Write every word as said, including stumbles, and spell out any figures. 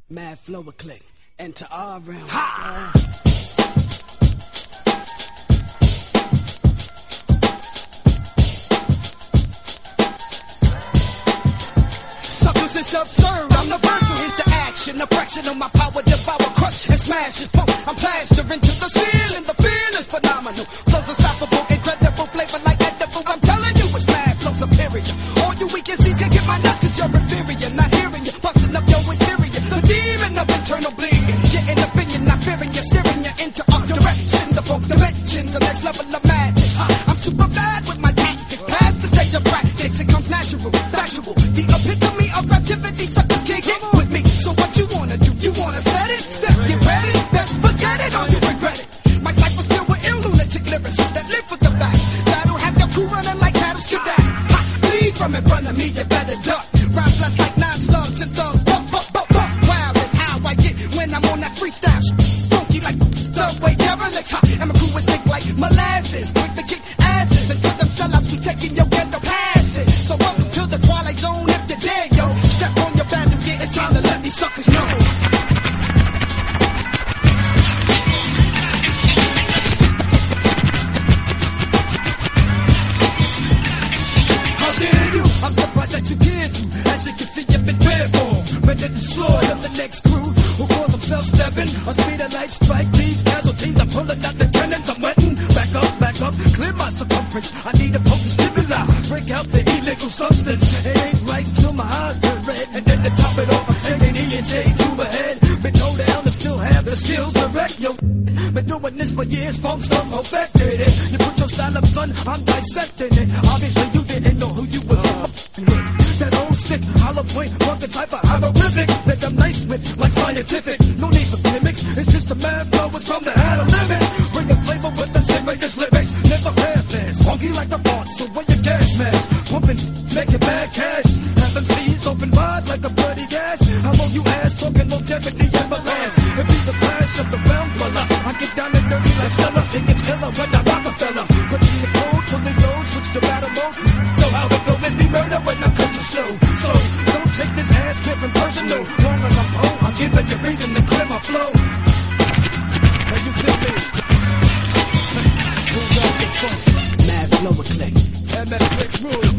Mad flow a click, enter our realm. Ha! Suckers, it's absurd. I'm the virtue, here's the action. A fraction of my power, devour, crush, and smash this pump. I'm plastering to the ceiling. The feel is phenomenal. Flows unstoppable, incredible flavor like edible. I'm telling you, it's mad flow superior. All you weak and see can get my nuts, cause you're inferior. Not hearing you, busting up your interior. The demon of internal bleeding. Getting opinion, not fearing you, steering you into a direction. The folk dimension, the next level of madness. I'm super bad with my tactics. Past the stage of practice, it comes natural, factual. The epitome of activity, suckers can't get with me. So what you wanna do? You wanna set it? Step, get ready. Best forget it or you regret it. My cypher's filled with ill lunatic lyricists that live for the back. That'll have your crew running like cattle skedaddle. Ha! Flee from in front of me, you better duck. Rhyme blast like nine slugs and thugs. Buck, buck, buck, buck. Wow, that's how I get when I'm on that freestyle. Funky like subway derelicts. Ha! And my crew is thick like molasses. Quick to kick asses. And to them sellouts, we taking your ghetto passes. So welcome to the Twilight Zone if you dare, yo. Step on your battle gear, it's time to let these suckers know. How dare you? I'm surprised that you can't do. As you can see, you've been prepared for. Ready to slaughter the next crew who calls themselves stepping. On speed of light, spike thieves, casualties. I'm pulling out the cannons, I'm wetting. Back up, back up, clear my circumference. I need a potent stimuli. Break out the illegal substance. It ain't right till my eyes turn red. And then to top it off, I'm taking E and J to the head. Been told down and still have the skills to wreck yo. Been doing this for years, folks don't perfected it. You put your style up, son, I'm dissecting it. Obviously you didn't know who you was f***ing with. That old sick, hollow point, fucking type of hieroglyphic that I'm nice with, like scientific. No need for gimmicks, it's just a mad flow, it's from the outer limits. Bring a flavor with the same greatest lyrics. Never half-ass, funky like the font, so wear your gas mask. Pumping, making bad cash. Have them seas open wide like a bloody gas. How long you ask, talking longevity ever last. It be the clash of the realm dweller. I get down and dirty like Stella. It gets killer when I Rockefeller. Punching the code, pulling low, switch to battle mode. Know how it go, let me murder when I cut you slow. So, don't take this ass clipping personal. Long as I'm home, I'm giving you reason to clear my flow. Now you tell me. Who's off the phone? Mad flow a click. M F Click rule.